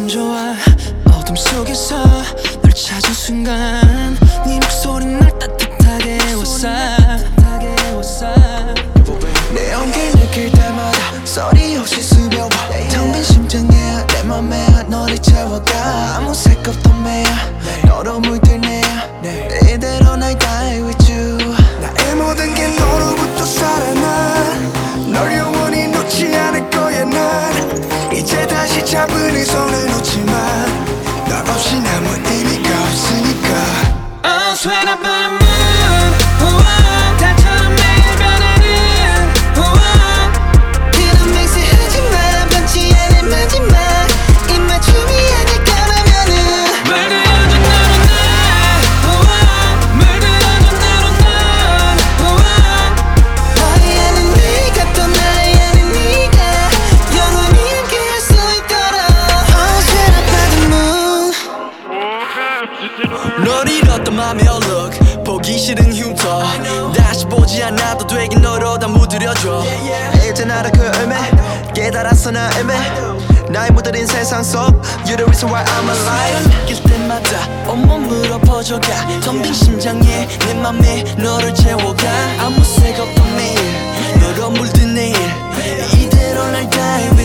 좋아 어둠 속에서 널 찾은 순간 네 목소리 날 따뜻하게 왔어 내 온길 느낄 때마다 소리 없이 스며와 텅 빈 심장에 내 맘에 너를 채워가 아무 색 없던 매야 너로 물들네야 이대로 날 die with you 나의 모든 게 너로부터 살아나 널 영원히 놓지 않을 거야 난 이제 다시 잡은 이 손을 놓지만 너 없이 아무 의미가 없으니까 Oh sweat up on the moon 달처럼 매일 변하는 그런 맹세하지마 변치 않을 마지막 입맞춤이 아닐 거라면은 물들어준 너로 난 너의 아는 네가 또 나의 아는 네가 영원히 함께할 수 있도록 Oh sweat up on the moon 널 잃었던 맘의 얼룩 보기 싫은 흉터 다시 보지 않아도 되긴 너로 다 무드려줘 이제 나를 그 의미 깨달았어 나 의미 나의 무뎌진 세상 속 You're the reason why I'm alive 느낄 때마다 온몸으로 퍼져가 텅 빈 심장에 내 맘에 너를 채워가 아무 색 없던 매일 너로 물든 내일 이대로 날 die